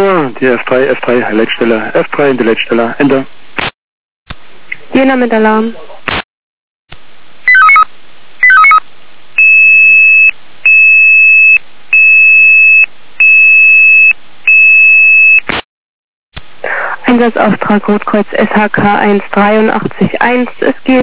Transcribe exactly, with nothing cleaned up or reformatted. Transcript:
Uhr, die F drei, F drei, Leitstelle, F drei in die Leitstelle, Ende. Jena mit Alarm. Einsatzauftrag Rotkreuz S H K eins drei acht eins. Es geht